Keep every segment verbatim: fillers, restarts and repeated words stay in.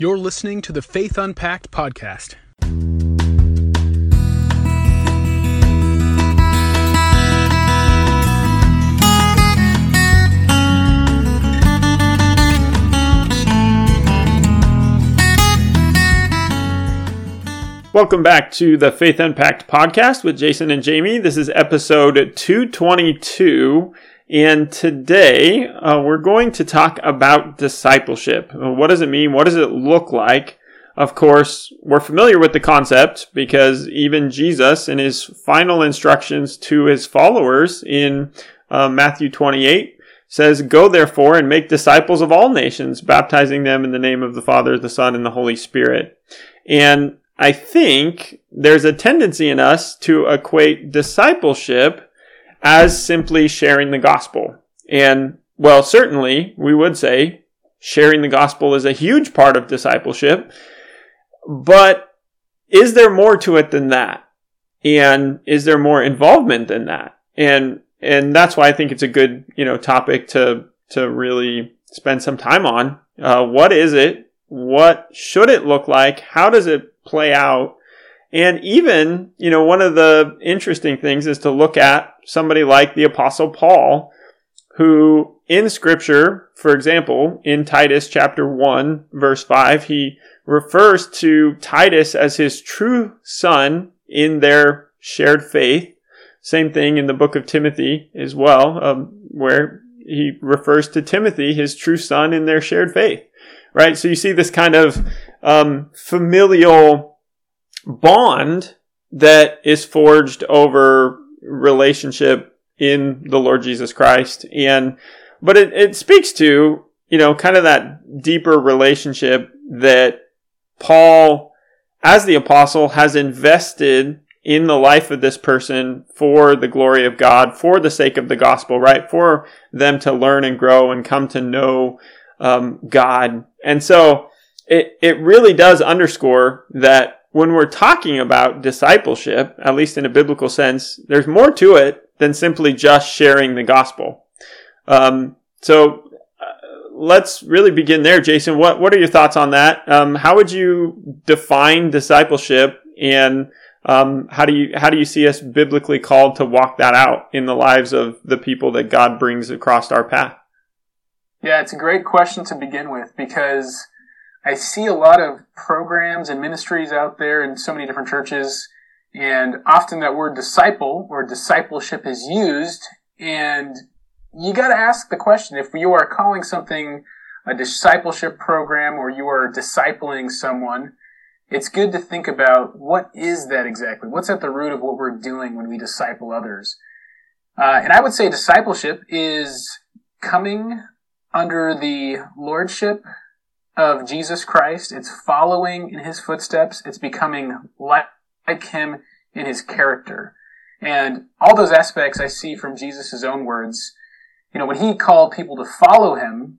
You're listening to the Faith Unpacked podcast. Welcome back to the Faith Unpacked podcast with Jason and Jamie. This is episode two twenty-two, and today uh, we're going to talk about discipleship. What does it mean? What does it look like? Of course, we're familiar with the concept because even Jesus, in his final instructions to his followers in uh, Matthew twenty-eight, says, "Go therefore and make disciples of all nations, baptizing them in the name of the Father, the Son, and the Holy Spirit." And I think there's a tendency in us to equate discipleship as simply sharing the gospel. And, well, certainly we would say sharing the gospel is a huge part of discipleship. But is there more to it than that? And is there more involvement than that? And and that's why I think it's a good, you know, topic to to really spend some time on. Uh, what is it? What should it look like? How does it play out? And even, you know, one of the interesting things is to look at somebody like the Apostle Paul, who in Scripture, for example, in Titus chapter one, verse five, he refers to Titus as his true son in their shared faith. Same thing in the book of Timothy as well, um, where he refers to Timothy, his true son, in their shared faith. Right? So you see this kind of um, familial bond that is forged over relationship in the Lord Jesus Christ. And, but it, it speaks to, you know, kind of that deeper relationship that Paul, as the apostle, has invested in the life of this person for the glory of God, for the sake of the gospel, right? For them to learn and grow and come to know um, God. And so it, it really does underscore that when we're talking about discipleship, at least in a biblical sense, there's more to it than simply just sharing the gospel. Um, so uh, let's really begin there, Jason. What what are your thoughts on that? Um, how would you define discipleship, and um, how do you how do you see us biblically called to walk that out in the lives of the people that God brings across our path? Yeah, it's a great question to begin with because I see a lot of programs and ministries out there in so many different churches, and often that word disciple or discipleship is used, and you got to ask the question, if you are calling something a discipleship program or you are discipling someone, it's good to think about what is that exactly? What's at the root of what we're doing when we disciple others? Uh, and I would say discipleship is coming under the lordship of Jesus Christ. It's following in his footsteps. It's becoming like, like him in his character. And all those aspects I see from Jesus' own words. You know, when he called people to follow him,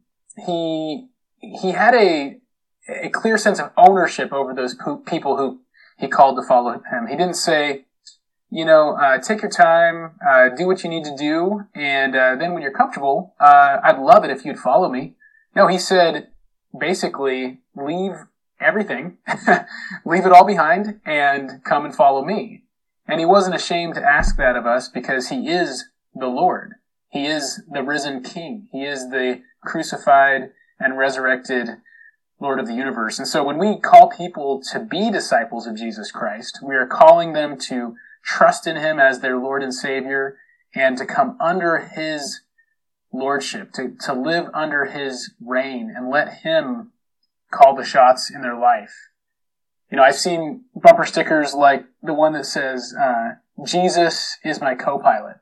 he he had a a clear sense of ownership over those people who he called to follow him. He didn't say, you know, uh, take your time, uh, do what you need to do, and uh, then when you're comfortable, uh, I'd love it if you'd follow me. No, he said, basically, leave everything, leave it all behind, and come and follow me. And he wasn't ashamed to ask that of us because he is the Lord. He is the risen King. He is the crucified and resurrected Lord of the universe. And so when we call people to be disciples of Jesus Christ, we are calling them to trust in him as their Lord and Savior and to come under his lordship, to, to live under his reign and let him call the shots in their life. You know, I've seen bumper stickers like the one that says, uh, Jesus is my co-pilot.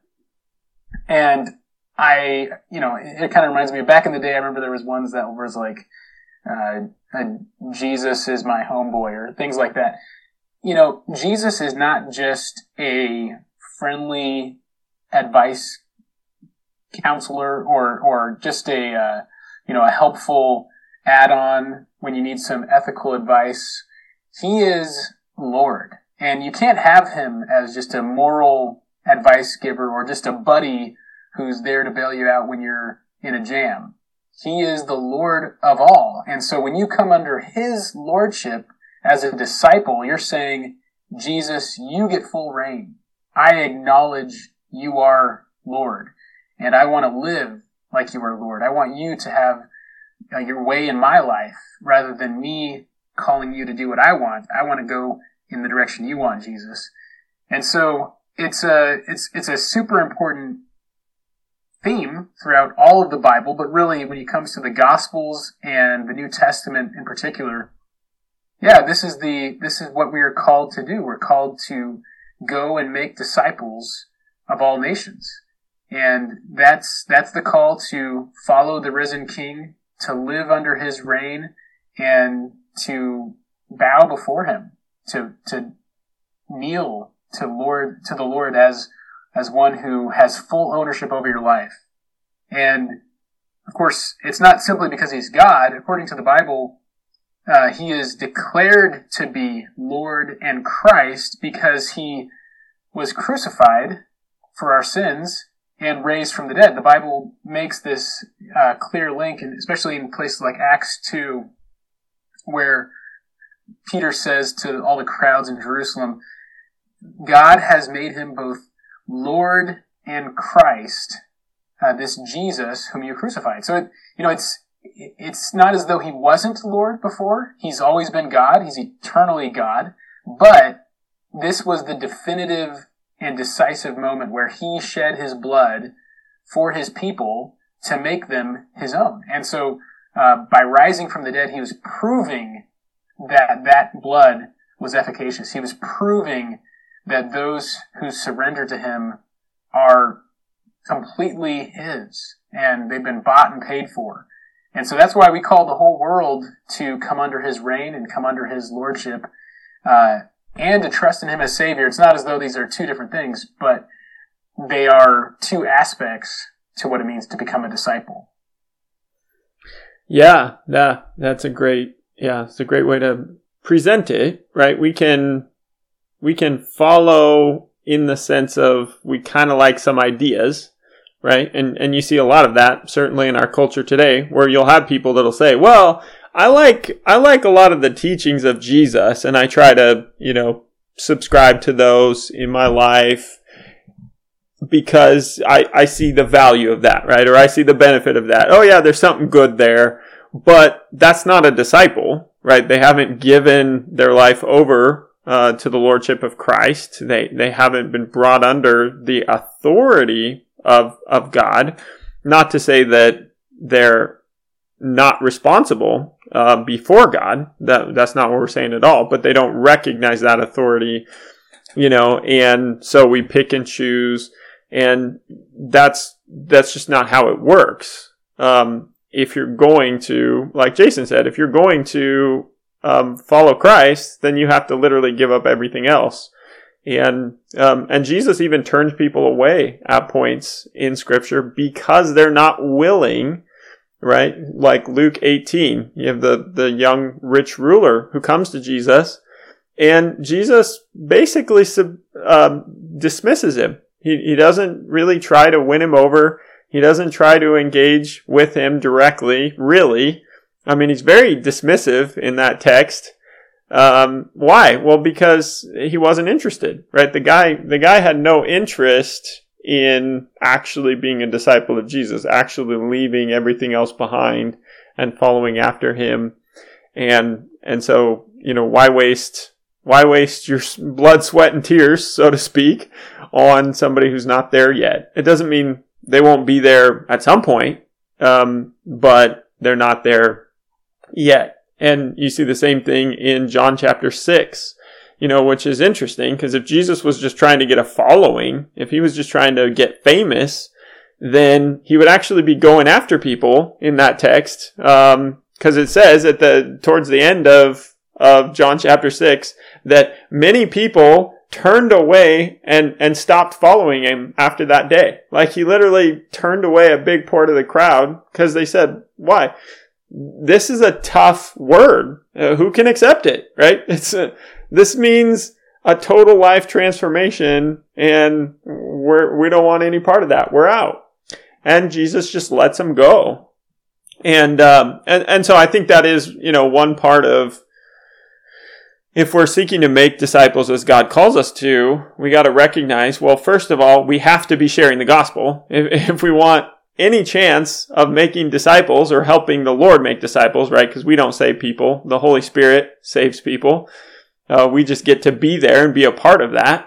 And I, you know, it, it kind of reminds me of back in the day, I remember there was ones that was like, uh, uh, Jesus is my homeboy or things like that. You know, Jesus is not just a friendly advice counselor or, or just a, uh, you know, a helpful add-on when you need some ethical advice. He is Lord. And you can't have him as just a moral advice giver or just a buddy who's there to bail you out when you're in a jam. He is the Lord of all. And so when you come under his lordship as a disciple, you're saying, Jesus, you get full reign. I acknowledge you are Lord, and I want to live like you are Lord. I want you to have uh, your way in my life rather than me calling you to do what I want. I want to go in the direction you want, Jesus. And so it's a, it's, it's a super important theme throughout all of the Bible, but really when it comes to the Gospels and the New Testament in particular, yeah, this is the, this is what we are called to do. We're called to go and make disciples of all nations. And that's, that's the call to follow the risen King, to live under his reign, and to bow before him, to, to kneel to Lord, to the Lord as, as one who has full ownership over your life. And of course, it's not simply because he's God. According to the Bible, uh, he is declared to be Lord and Christ because he was crucified for our sins and raised from the dead. The Bible makes this uh, clear link, and especially in places like Acts two, where Peter says to all the crowds in Jerusalem, God has made him both Lord and Christ, uh, this Jesus whom you crucified. So, it, you know, it's it's not as though he wasn't Lord before. He's always been God. He's eternally God. But this was the definitive and decisive moment where he shed his blood for his people to make them his own. And so uh, by rising from the dead, he was proving that that blood was efficacious. He was proving that those who surrender to him are completely his, and they've been bought and paid for. And so that's why we call the whole world to come under his reign and come under his lordship, uh, and to trust in him as Savior. It's not as though these are two different things, but they are two aspects to what it means to become a disciple. Yeah, that, that's a great, yeah, it's a great way to present it, right? We can, we can follow in the sense of we kind of like some ideas, right? And, and you see a lot of that certainly in our culture today, where you'll have people that'll say, well, I like, I like a lot of the teachings of Jesus, and I try to, you know, subscribe to those in my life because I, I see the value of that, right? Or I see the benefit of that. Oh yeah, there's something good there, but that's not a disciple, right? They haven't given their life over uh, to the lordship of Christ. They, they haven't been brought under the authority of, of God. Not to say that they're not responsible uh, before God. That that's not what we're saying at all. But they don't recognize that authority, you know. And so we pick and choose, and that's that's just not how it works. Um, if you're going to, like Jason said, if you're going to um, follow Christ, then you have to literally give up everything else. And um, and Jesus even turns people away at points in Scripture because they're not willing. Right? Like Luke eighteen, you have the, the young rich ruler who comes to Jesus, and Jesus basically sub, um, dismisses him. He, he doesn't really try to win him over. He doesn't try to engage with him directly, really. I mean, he's very dismissive in that text. Um, why? Well, because he wasn't interested, right? The guy, the guy had no interest in actually being a disciple of Jesus, actually leaving everything else behind and following after him. And, and so, you know, why waste, why waste your blood, sweat, and tears, so to speak, on somebody who's not there yet? It doesn't mean they won't be there at some point, um, but they're not there yet. And you see the same thing in John chapter six. You know, which is interesting, because if Jesus was just trying to get a following, if he was just trying to get famous, then he would actually be going after people in that text. Um, because it says at the, towards the end of, of John chapter six, that many people turned away and, and stopped following him after that day. Like, he literally turned away a big part of the crowd because they said, why? This is a tough word. Uh, who can accept it, right? It's a, This means a total life transformation, and we're, we don't want any part of that. We're out. And Jesus just lets them go. And, um, and, and so I think that is, you know, one part of, if we're seeking to make disciples as God calls us to, we got to recognize, well, first of all, we have to be sharing the gospel. If, if we want any chance of making disciples or helping the Lord make disciples, right? Because we don't save people. The Holy Spirit saves people. Uh, we just get to be there and be a part of that.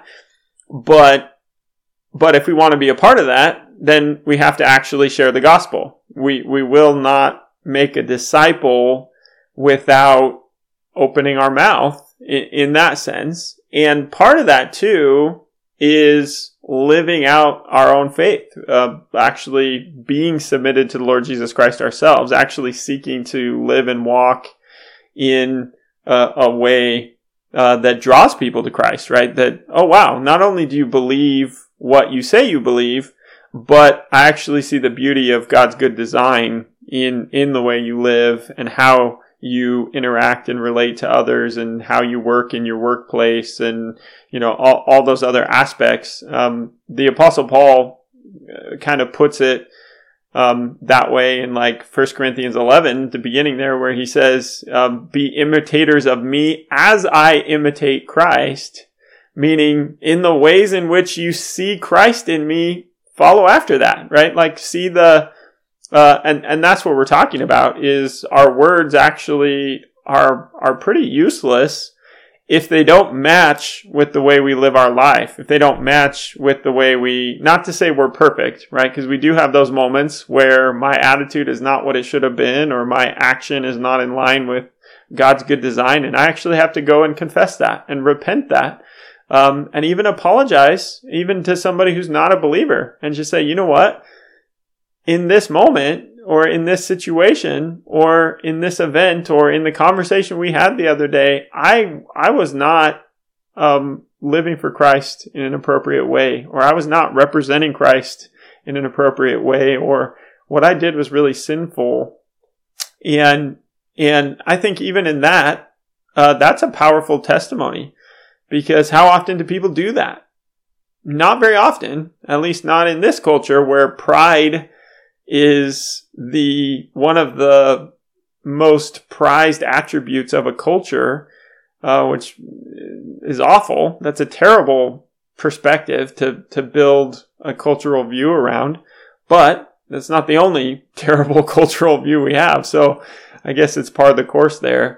But, but if we want to be a part of that, then we have to actually share the gospel. We, we will not make a disciple without opening our mouth in, in that sense. And part of that too is living out our own faith, uh, actually being submitted to the Lord Jesus Christ ourselves, actually seeking to live and walk in uh, a way uh, that draws people to Christ, right? That, oh wow, not only do you believe what you say you believe, but I actually see the beauty of God's good design in, in the way you live and how you interact and relate to others and how you work in your workplace and, you know, all, all those other aspects. Um, the Apostle Paul uh, kind of puts it um, that way in like First Corinthians eleven, the beginning there, where he says, um, be imitators of me as I imitate Christ, meaning in the ways in which you see Christ in me, follow after that, right? Like see the Uh, and, and that's what we're talking about, is our words actually are, are pretty useless if they don't match with the way we live our life. If they don't match with the way we, not to say we're perfect, right? Because we do have those moments where my attitude is not what it should have been, or my action is not in line with God's good design. And I actually have to go and confess that and repent that. Um, and even apologize, even to somebody who's not a believer, and just say, you know what? In this moment, or in this situation, or in this event, or in the conversation we had the other day, I I was not um, living for Christ in an appropriate way, or I was not representing Christ in an appropriate way, or what I did was really sinful. And and I think even in that, uh, that's a powerful testimony, because how often do people do that? Not very often, at least not in this culture where pride is the one of the most prized attributes of a culture, uh, which is awful. That's a terrible perspective to, to build a cultural view around, but that's not the only terrible cultural view we have. So I guess it's part of the course there.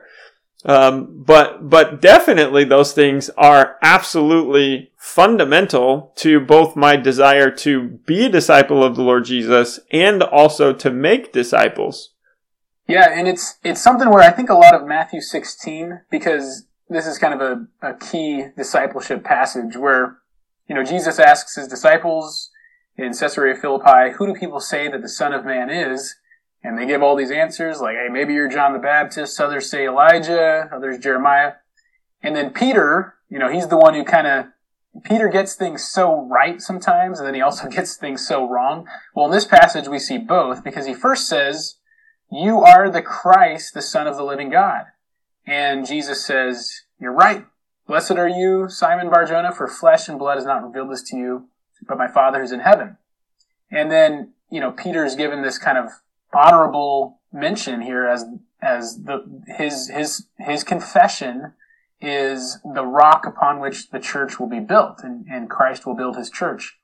Um, but, but definitely those things are absolutely fundamental to both my desire to be a disciple of the Lord Jesus and also to make disciples. Yeah, and it's, it's something where I think a lot of Matthew sixteen, because this is kind of a, a key discipleship passage where, you know, Jesus asks his disciples in Caesarea Philippi, who do people say that the Son of Man is? And they give all these answers like, hey, maybe you're John the Baptist, others say Elijah, others Jeremiah. And then Peter, you know, he's the one who kind of, Peter gets things so right sometimes, and then he also gets things so wrong. Well, in this passage we see both, because he first says, you are the Christ, the Son of the living God. And Jesus says, you're right. Blessed are you, Simon Bar-Jonah, for flesh and blood has not revealed this to you, but my Father who's in heaven. And then, you know, Peter's given this kind of honorable mention here as as the his his his confession is the rock upon which the church will be built, and, and Christ will build his church.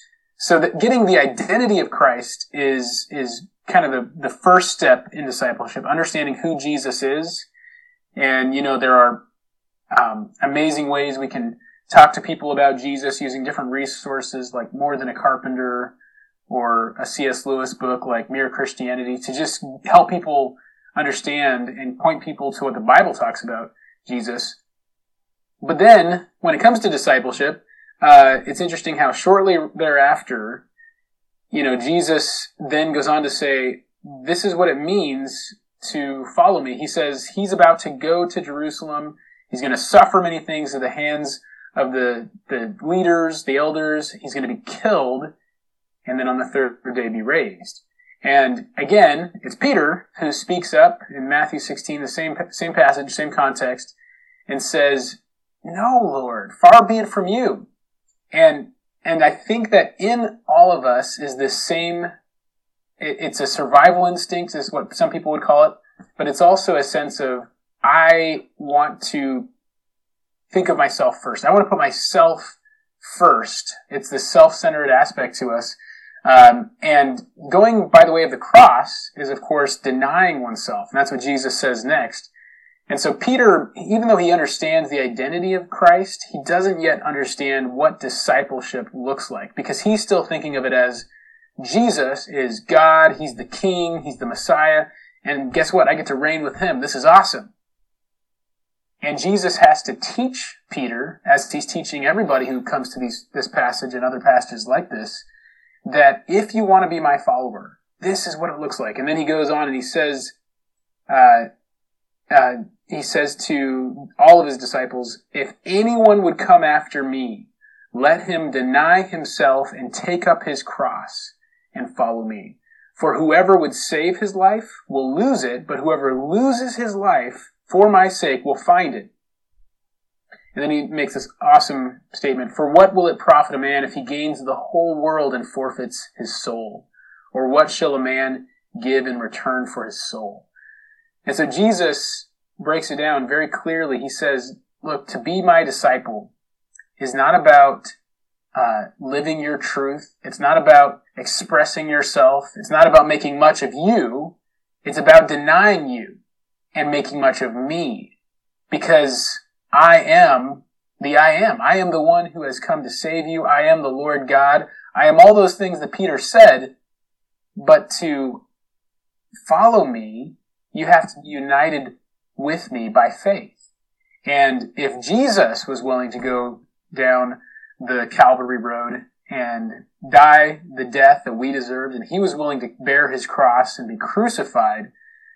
So that getting the identity of Christ is is kind of the, the first step in discipleship, understanding who Jesus is. And, you know, there are um, amazing ways we can talk to people about Jesus using different resources like More Than a Carpenter, or a C S Lewis book like Mere Christianity, to just help people understand and point people to what the Bible talks about Jesus. But then, when it comes to discipleship, uh, it's interesting how shortly thereafter, you know, Jesus then goes on to say, this is what it means to follow me. He says he's about to go to Jerusalem. He's going to suffer many things at the hands of the, the leaders, the elders. He's going to be killed, and then on the third day be raised. And again, it's Peter who speaks up in Matthew sixteen, the same same passage, same context, and says, no, Lord, far be it from you. And and I think that in all of us is this same it, it's a survival instinct is what some people would call it, but it's also a sense of, I want to think of myself first. I want to put myself first. It's the self-centered aspect to us. Um, and going by the way of the cross is, of course, denying oneself. And that's what Jesus says next. And so Peter, even though he understands the identity of Christ, he doesn't yet understand what discipleship looks like, because he's still thinking of it as Jesus is God, he's the King, he's the Messiah, and guess what? I get to reign with him. This is awesome. And Jesus has to teach Peter, as he's teaching everybody who comes to these, this passage and other passages like this, that if you want to be my follower, this is what it looks like. And then he goes on and he says, uh, uh, he says to all of his disciples, if anyone would come after me, let him deny himself and take up his cross and follow me. For whoever would save his life will lose it, but whoever loses his life for my sake will find it. And then he makes this awesome statement. For what will it profit a man if he gains the whole world and forfeits his soul? Or what shall a man give in return for his soul? And so Jesus breaks it down very clearly. He says, look, to be my disciple is not about uh, living your truth. It's not about expressing yourself. It's not about making much of you. It's about denying you and making much of me. Because I am the I am. I am the one who has come to save you. I am the Lord God. I am all those things that Peter said, but to follow me, you have to be united with me by faith. And if Jesus was willing to go down the Calvary road and die the death that we deserved, and he was willing to bear his cross and be crucified,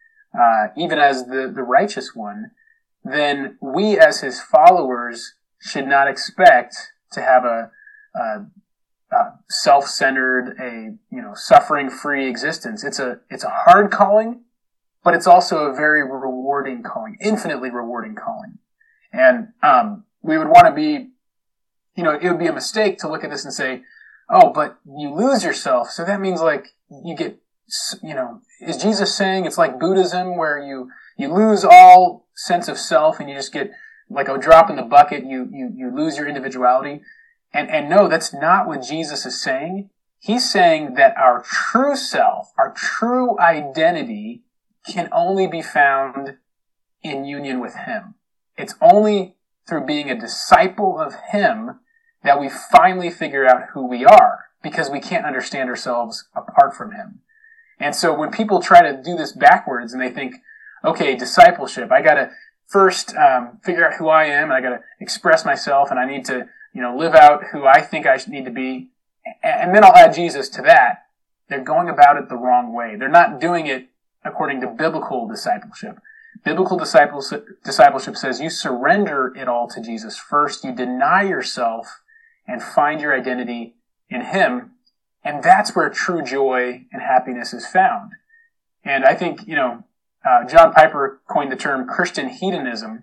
uh, even as the, the righteous one, then we as his followers should not expect to have a, a, a self-centered, a, you know, suffering-free existence. It's a, it's a hard calling, but it's also a very rewarding calling, infinitely rewarding calling. And, um, we would want to be, you know, it would be a mistake to look at this and say, oh, but you lose yourself. So that means like you get, you know, is Jesus saying it's like Buddhism where you, you lose all sense of self and you just get like a drop in the bucket, you, you, you lose your individuality. And, and no, that's not what Jesus is saying. He's saying that our true self, our true identity can only be found in union with him. It's only through being a disciple of him that we finally figure out who we are, because we can't understand ourselves apart from him. And so when people try to do this backwards and they think, okay, discipleship, I gotta first um, figure out who I am, and I gotta express myself, and I need to, you know, live out who I think I need to be, and then I'll add Jesus to that. They're going about it the wrong way. They're not doing it according to biblical discipleship. Biblical discipleship says you surrender it all to Jesus first. You deny yourself and find your identity in him. And that's where true joy and happiness is found. And I think, you know, uh, John Piper coined the term Christian hedonism.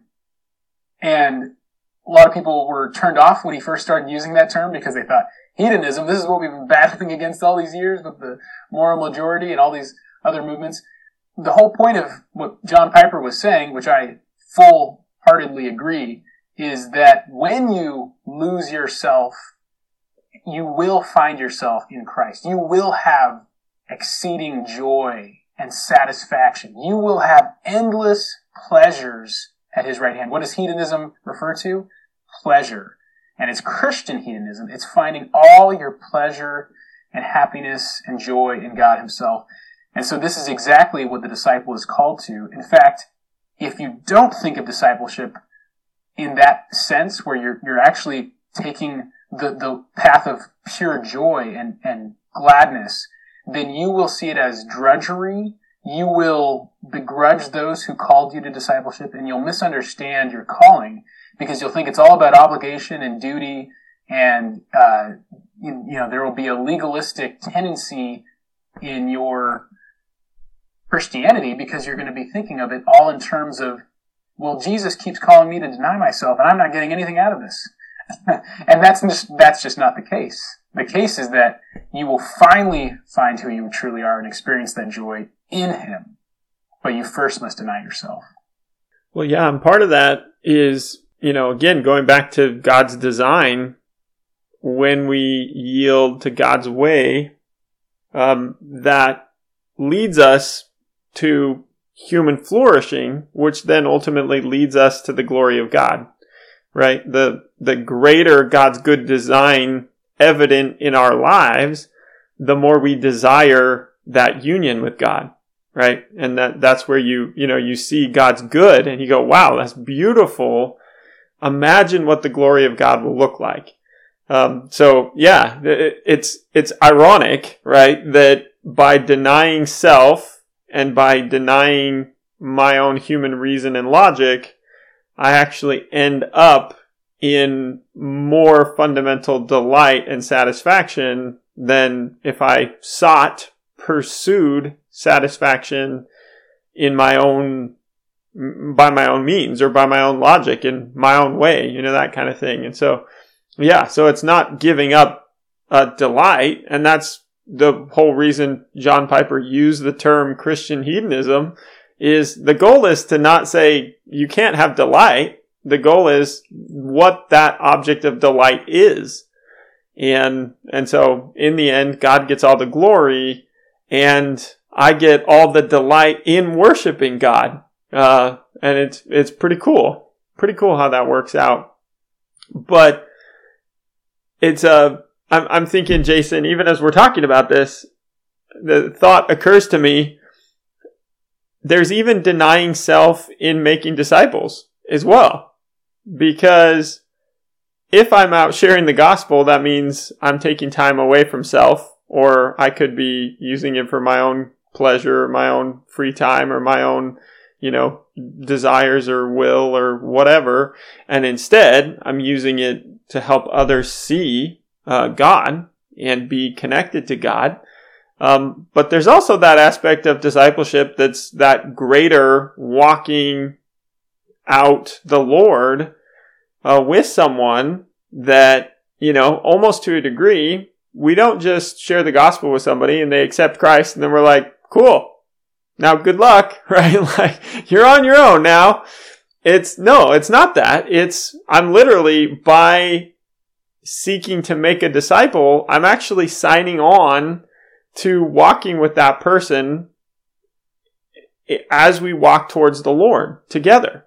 And a lot of people were turned off when he first started using that term because they thought, hedonism, this is what we've been battling against all these years with the moral majority and all these other movements. The whole point of what John Piper was saying, which I full-heartedly agree, is that when you lose yourself, you will find yourself in Christ. You will have exceeding joy and satisfaction. You will have endless pleasures at his right hand. What does hedonism refer to? Pleasure. And it's Christian hedonism. It's finding all your pleasure and happiness and joy in God himself. And so this is exactly what the disciple is called to. In fact, if you don't think of discipleship in that sense, where you're you're actually taking the, the path of pure joy and, and gladness, then you will see it as drudgery. You will begrudge those who called you to discipleship, and you'll misunderstand your calling because you'll think it's all about obligation and duty, and uh, you, you know there will be a legalistic tendency in your Christianity because you're going to be thinking of it all in terms of, well, Jesus keeps calling me to deny myself, and I'm not getting anything out of this. And that's just, that's just not the case. The case is that you will finally find who you truly are and experience that joy in him. But you first must deny yourself. Well, yeah, and part of that is, you know, again, going back to God's design, when we yield to God's way, um, that leads us to human flourishing, which then ultimately leads us to the glory of God, right? The, the greater God's good design evident in our lives, the more we desire that union with God, right? And that, that's where you, you know, you see God's good and you go, wow, that's beautiful. Imagine what the glory of God will look like. Um, so yeah, it, it's, it's ironic, right? That by denying self and by denying my own human reason and logic, I actually end up in more fundamental delight and satisfaction than if I sought, pursued satisfaction in my own, by my own means or by my own logic in my own way, you know, that kind of thing. And so, yeah, so it's not giving up uh, delight. And that's the whole reason John Piper used the term Christian hedonism, is the goal is to not say you can't have delight. The goal is what that object of delight is. And, and so in the end, God gets all the glory and I get all the delight in worshiping God. Uh, and it's, it's pretty cool. Pretty cool how that works out. But it's, uh, I'm, I'm thinking, Jason, even as we're talking about this, the thought occurs to me, there's even denying self in making disciples as well. Because if I'm out sharing the gospel, that means I'm taking time away from self, or I could be using it for my own pleasure, or my own free time, or my own, you know, desires or will or whatever. And instead, I'm using it to help others see uh, God and be connected to God. Um, but there's also that aspect of discipleship that's that greater walking out the Lord uh, with someone that, you know, almost to a degree, we don't just share the gospel with somebody and they accept Christ and then we're like, cool, now good luck, right? Like, you're on your own now. It's, no, it's not that. It's, I'm literally, by seeking to make a disciple, I'm actually signing on to walking with that person as we walk towards the Lord together.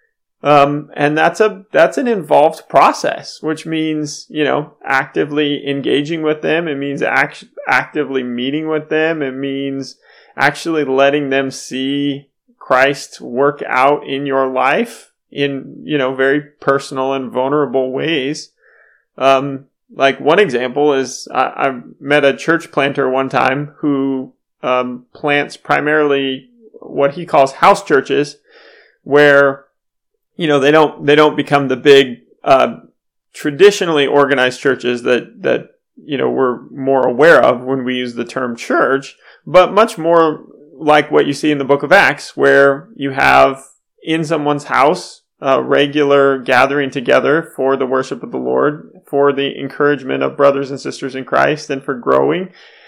Um, and that's a, that's an involved process, which means, you know, actively engaging with them. It means act- actively meeting with them. It means actually letting them see Christ work out in your life in, you know, very personal and vulnerable ways. Um, like one example is I, I met a church planter one time who, um, plants primarily what he calls house churches, where, you know, they don't, they don't become the big, uh, traditionally organized churches that, that, you know, we're more aware of when we use the term church, but much more like what you see in the book of Acts, where you have in someone's house a regular gathering together for the worship of the Lord, for the encouragement of brothers and sisters in Christ, and for growing.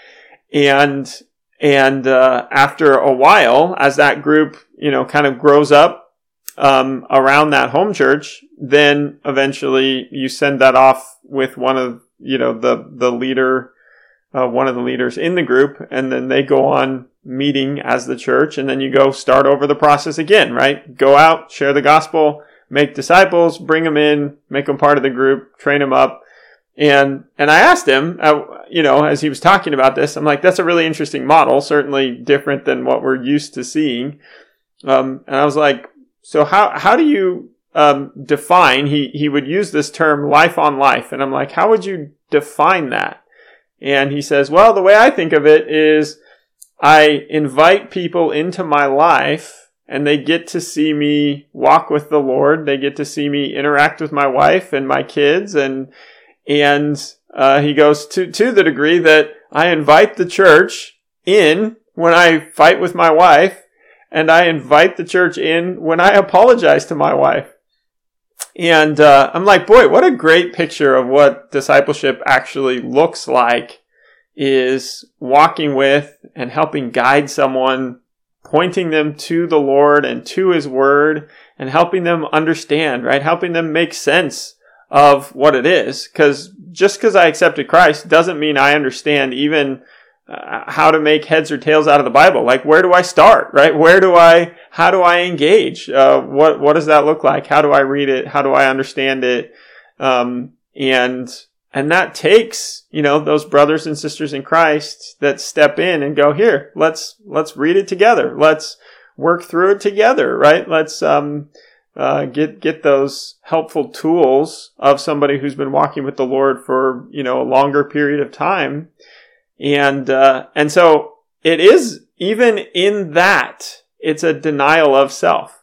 And, and, uh, after a while, as that group, you know, kind of grows up, um, around that home church, then eventually you send that off with one of, you know, the, the leader, uh, one of the leaders in the group, and then they go on meeting as the church, and then you go start over the process again, right? Go out, share the gospel, make disciples, bring them in, make them part of the group, train them up. And, and I asked him, uh, you know, as he was talking about this, I'm like, that's a really interesting model, certainly different than what we're used to seeing. Um, and I was like, so how, how do you, um, define, he, he would use this term life on life. And I'm like, how would you define that? And he says, well, the way I think of it is I invite people into my life and they get to see me walk with the Lord. They get to see me interact with my wife and my kids. And, and, uh, he goes to, to the degree that I invite the church in when I fight with my wife, and I invite the church in when I apologize to my wife. And, uh, I'm like, boy, what a great picture of what discipleship actually looks like is walking with and helping guide someone, pointing them to the Lord and to His Word, and helping them understand, right? Helping them make sense of what it is. Because just because I accepted Christ doesn't mean I understand even uh, how to make heads or tails out of the Bible. Like, where do I start, right? Where do I, how do I engage? Uh, what, what does that look like? How do I read it? How do I understand it? Um, and And that takes, you know, those brothers and sisters in Christ that step in and go, here, let's, let's read it together. Let's work through it together, right? Let's, um, uh, get, get those helpful tools of somebody who's been walking with the Lord for, you know, a longer period of time. And, uh, and so it is, even in that, it's a denial of self.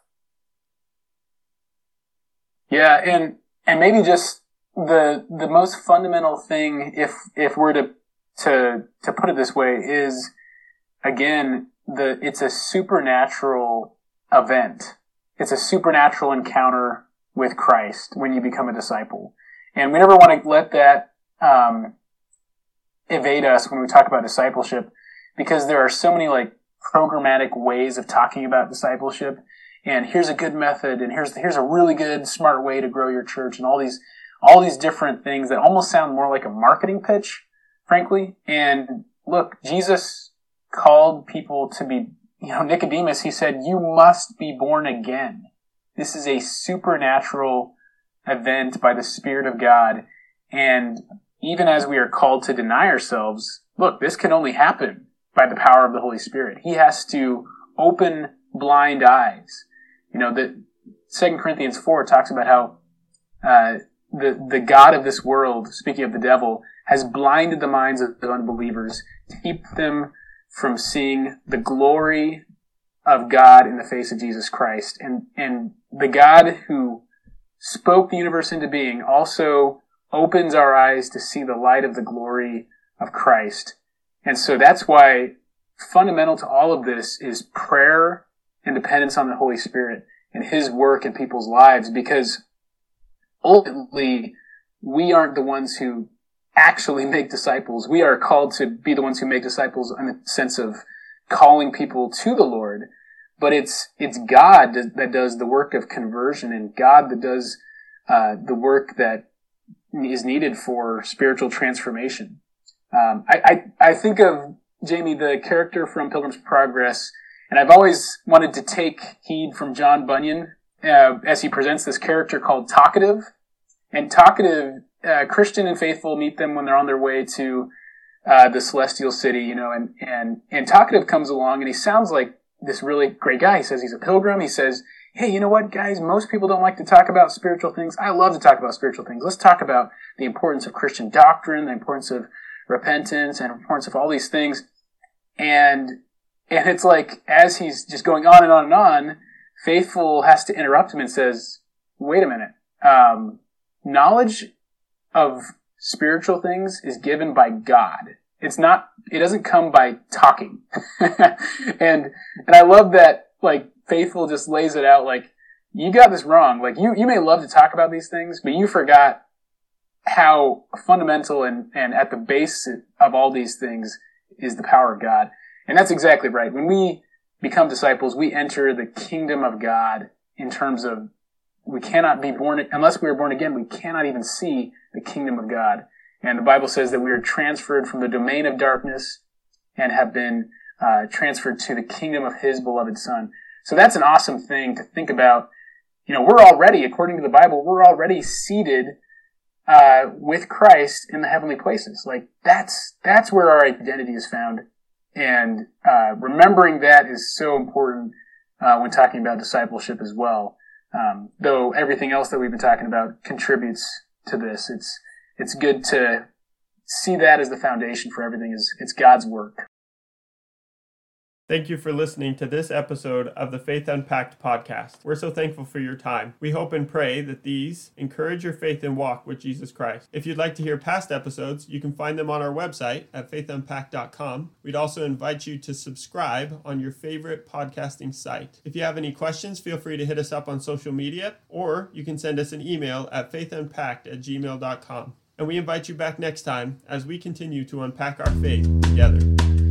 Yeah. And, and maybe just, The the most fundamental thing, if if we're to to to put it this way, is again the it's a supernatural event. It's a supernatural encounter with Christ when you become a disciple, and we never want to let that um, evade us when we talk about discipleship, because there are so many like programmatic ways of talking about discipleship. And here's a good method, and here's here's a really good smart way to grow your church, and all these. all these different things that almost sound more like a marketing pitch, frankly. And look, Jesus called people to be, you know, Nicodemus, he said, you must be born again. This is a supernatural event by the Spirit of God. And even as we are called to deny ourselves, look, this can only happen by the power of the Holy Spirit. He has to open blind eyes. You know, the Second Corinthians four talks about how, uh, The, the God of this world, speaking of the devil, has blinded the minds of the unbelievers to keep them from seeing the glory of God in the face of Jesus Christ. And, and the God who spoke the universe into being also opens our eyes to see the light of the glory of Christ. And so that's why fundamental to all of this is prayer and dependence on the Holy Spirit and His work in people's lives, because ultimately, we aren't the ones who actually make disciples. We are called to be the ones who make disciples in the sense of calling people to the Lord. But it's it's God that does the work of conversion, and God that does uh, the work that is needed for spiritual transformation. Um, I, I I think of, Jamie, the character from Pilgrim's Progress, and I've always wanted to take heed from John Bunyan, Uh, as he presents this character called Talkative. And Talkative, uh, Christian and faithful meet them when they're on their way to uh, the celestial city, you know, and, and, and Talkative comes along, and he sounds like this really great guy. He says he's a pilgrim. He says, hey, you know what, guys, most people don't like to talk about spiritual things. I love to talk about spiritual things. Let's talk about the importance of Christian doctrine, the importance of repentance, and the importance of all these things. And, and it's like, as he's just going on and on and on, Faithful has to interrupt him and says, wait a minute, um, knowledge of spiritual things is given by God. It's not, it doesn't come by talking. and, and I love that, like, Faithful just lays it out like, you got this wrong. Like, you, you may love to talk about these things, but you forgot how fundamental and, and at the base of all these things is the power of God. And that's exactly right. When we become disciples, we enter the kingdom of God in terms of we cannot be born, unless we are born again, we cannot even see the kingdom of God. And the Bible says that we are transferred from the domain of darkness and have been uh, transferred to the kingdom of His beloved Son. So that's an awesome thing to think about. You know, we're already, according to the Bible, we're already seated uh, with Christ in the heavenly places. Like, that's, that's where our identity is found. And uh, remembering that is so important uh, when talking about discipleship as well. Um, though everything else that we've been talking about contributes to this, it's it's good to see that as the foundation for everything. Is it's God's work. Thank you for listening to this episode of the Faith Unpacked podcast. We're so thankful for your time. We hope and pray that these encourage your faith and walk with Jesus Christ. If you'd like to hear past episodes, you can find them on our website at faith unpacked dot com. We'd also invite you to subscribe on your favorite podcasting site. If you have any questions, feel free to hit us up on social media, or you can send us an email at faith unpacked at gmail dot com. and we invite you back next time as we continue to unpack our faith together.